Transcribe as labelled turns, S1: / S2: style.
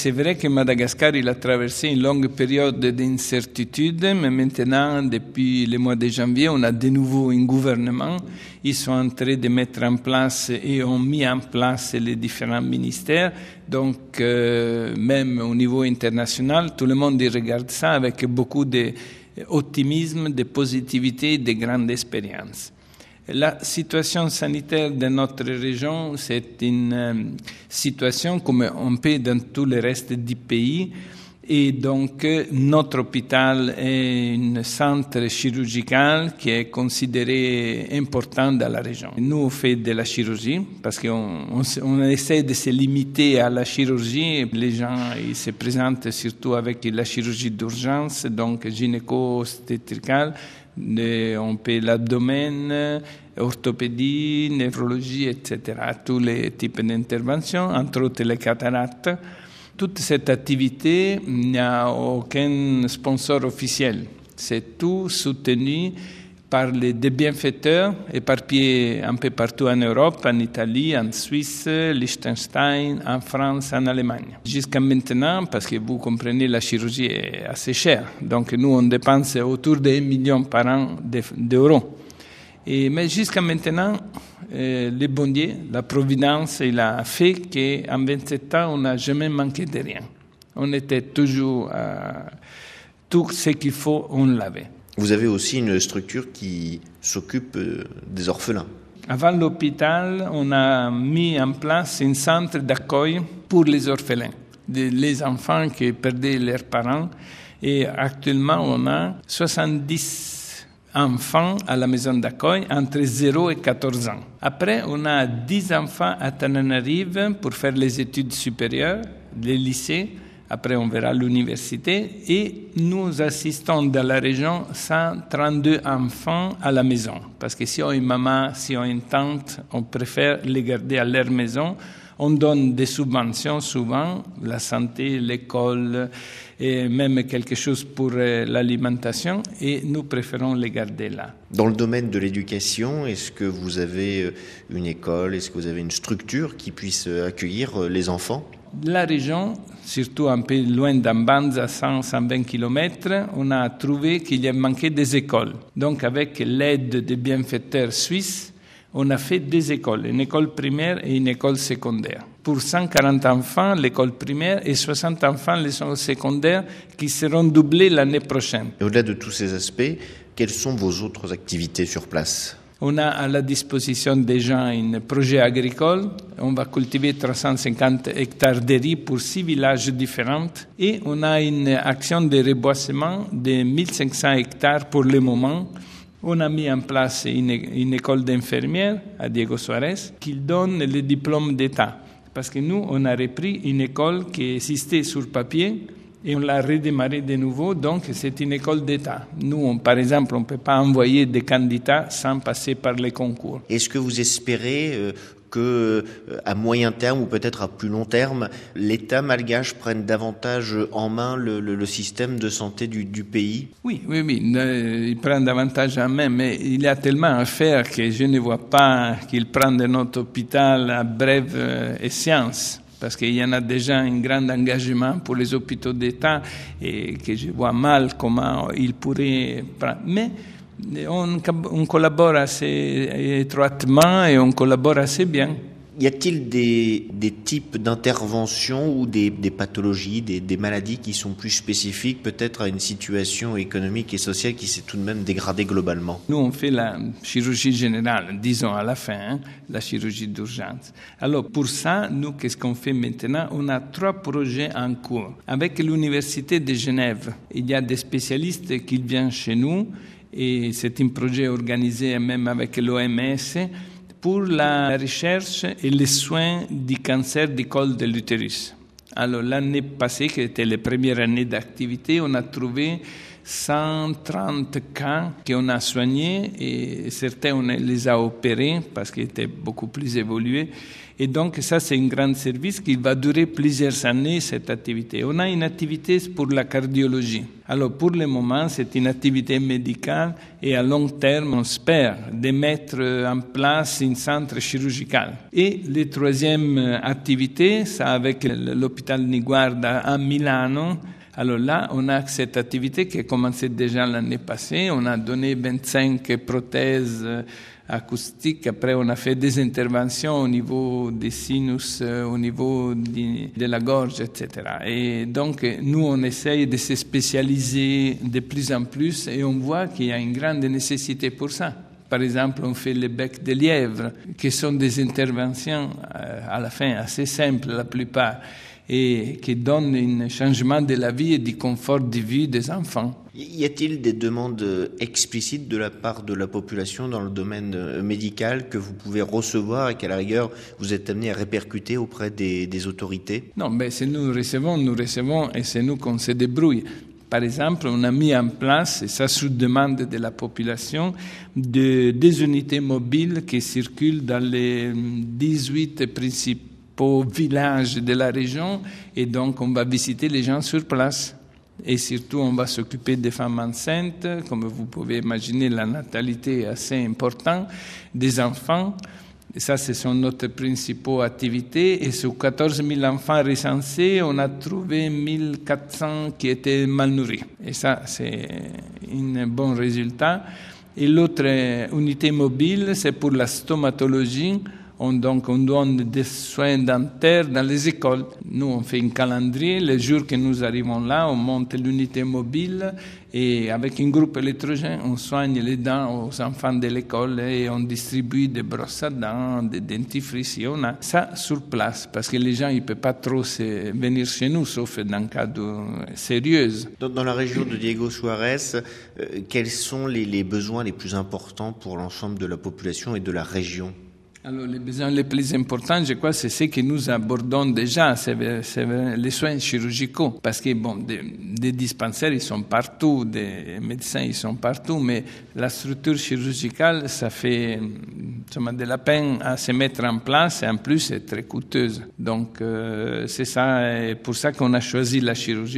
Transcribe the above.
S1: c'est vrai que Madagascar il a traversé une longue période d'incertitude, mais maintenant, depuis le mois de janvier, on a de nouveau un gouvernement. Ils sont en train de mettre en place et ont mis en place les différents ministères. Donc, même au niveau international, tout le monde y regarde ça avec beaucoup d'optimisme, de positivité, de grande expérience. La situation sanitaire de notre région, c'est une situation comme un peu dans tout le reste du pays. Et donc, notre hôpital est un centre chirurgical qui est considéré important dans la région. Nous, on fait de la chirurgie parce qu'on essaie de se limiter à la chirurgie. Les gens ils se présentent surtout avec la chirurgie d'urgence, donc gynéco-obstétricale. On fait l'abdomen, orthopédie, névrologie, etc. Tous les types d'interventions, entre autres les cataractes. Toute cette activité, il n'y a aucun sponsor officiel. C'est tout soutenu par des bienfaiteurs éparpillés un peu partout en Europe, en Italie, en Suisse, Liechtenstein, en France, en Allemagne. Jusqu'à maintenant, parce que vous comprenez, la chirurgie est assez chère. Donc nous, on dépense autour de 1 million par an d'euros. Mais jusqu'à maintenant, le bon Dieu, la providence, il a fait qu'en 27 ans, on n'a jamais manqué de rien. On était toujours tout ce qu'il faut, on l'avait.
S2: Vous avez aussi une structure qui s'occupe des orphelins.
S1: Avant l'hôpital, on a mis en place un centre d'accueil pour les orphelins, les enfants qui perdaient leurs parents. Et actuellement, on a 70 enfants à la maison d'accueil entre 0 et 14 ans. Après, on a 10 enfants à Tananarive pour faire les études supérieures, les lycées. Après, on verra l'université. Et nous assistons dans la région 132 enfants à la maison. Parce que si on a une maman, si on a une tante, on préfère les garder à leur maison. On donne des subventions souvent, la santé, l'école, et même quelque chose pour l'alimentation. Et nous préférons les garder là.
S2: Dans le domaine de l'éducation, est-ce que vous avez une école, est-ce que vous avez une structure qui puisse accueillir les enfants ?
S1: La région, surtout un peu loin d'Ambanza, à 100-120 km, on a trouvé qu'il y a manqué des écoles. Donc avec l'aide des bienfaiteurs suisses, on a fait 2 écoles, une école primaire et une école secondaire. Pour 140 enfants, l'école primaire, et 60 enfants, l'école secondaire, qui seront doublés l'année prochaine.
S2: Et au-delà de tous ces aspects, quelles sont vos autres activités sur place ?
S1: On a à la disposition déjà un projet agricole. On va cultiver 350 hectares de riz pour 6 villages différents. Et on a une action de reboisement de 1500 hectares pour le moment. On a mis en place une école d'infirmières à Diego Suarez qui donne le diplôme d'État. Parce que nous, on a repris une école qui existait sur papier et on l'a redémarré de nouveau, donc c'est une école d'État. Nous, par exemple, on ne peut pas envoyer des candidats sans passer par les concours.
S2: Est-ce que vous espérez qu'à moyen terme ou peut-être à plus long terme, l'État malgache prenne davantage en main le système de santé du pays ?
S1: Oui, il prend davantage en main, mais il y a tellement à faire que je ne vois pas qu'il prenne de notre hôpital à brève échéance. Parce qu'il y en a déjà un grand engagement pour les hôpitaux d'État et que je vois mal comment ils pourraient prendre. Mais on collabore assez étroitement et on collabore assez bien.
S2: Y a-t-il des types d'interventions ou des pathologies, des maladies qui sont plus spécifiques peut-être à une situation économique et sociale qui s'est tout de même dégradée globalement ?
S1: Nous, on fait la chirurgie générale, disons à la fin, la chirurgie d'urgence. Alors, pour ça, nous, qu'est-ce qu'on fait maintenant ? On a 3 projets en cours. Avec l'Université de Genève, il y a des spécialistes qui viennent chez nous et c'est un projet organisé même avec l'OMS pour la recherche et les soins du cancer du col de l'utérus. Alors l'année passée, qui était la première année d'activité, on a trouvé 130 cas qu'on a soignés et certains on les a opérés parce qu'ils étaient beaucoup plus évolués. Et donc ça c'est un grand service qui va durer plusieurs années, cette activité. On a une activité pour la cardiologie. Alors pour le moment c'est une activité médicale et à long terme on espère de mettre en place un centre chirurgical. Et la troisième activité c'est avec l'hôpital Niguarda à Milano. Alors là, on a cette activité qui a commencé déjà l'année passée. On a donné 25 prothèses acoustiques. Après, on a fait des interventions au niveau des sinus, au niveau de la gorge, etc. Et donc, nous, on essaye de se spécialiser de plus en plus et on voit qu'il y a une grande nécessité pour ça. Par exemple, on fait les becs de lièvre, qui sont des interventions à la fin assez simples la plupart, et qui donnent un changement de la vie et du confort de vie des enfants.
S2: Y a-t-il des demandes explicites de la part de la population dans le domaine médical que vous pouvez recevoir et qu'à la rigueur vous êtes amené à répercuter auprès des autorités?
S1: Non, si nous recevons et c'est nous qu'on se débrouille. Par exemple, on a mis en place, et ça sous demande de la population, des unités mobiles qui circulent dans les 18 principaux villages de la région et donc on va visiter les gens sur place. Et surtout, on va s'occuper des femmes enceintes, comme vous pouvez imaginer, la natalité est assez importante, des enfants. Et ça, ce sont notre principaux activités. Et sur 14 000 enfants recensés, on a trouvé 1 400 qui étaient mal nourris. Et ça, c'est un bon résultat. Et l'autre unité mobile, c'est pour la stomatologie. On donne des soins dentaires dans les écoles. Nous, on fait un calendrier. Les jours que nous arrivons là, on monte l'unité mobile et avec un groupe électrogène, on soigne les dents aux enfants de l'école et on distribue des brosses à dents, des dentifrices. Et on a ça sur place parce que les gens ne peuvent pas trop venir chez nous, sauf dans cas sérieux.
S2: Dans la région de Diego Suarez, quels sont les besoins les plus importants pour l'ensemble de la population et de la région?
S1: Alors, les besoins les plus importants, je crois, c'est ce que nous abordons déjà, c'est les soins chirurgicaux. Parce que, des dispensaires, ils sont partout, des médecins, ils sont partout, mais la structure chirurgicale, ça fait de la peine à se mettre en place et en plus, c'est très coûteuse. Donc, c'est ça, et pour ça qu'on a choisi la chirurgie.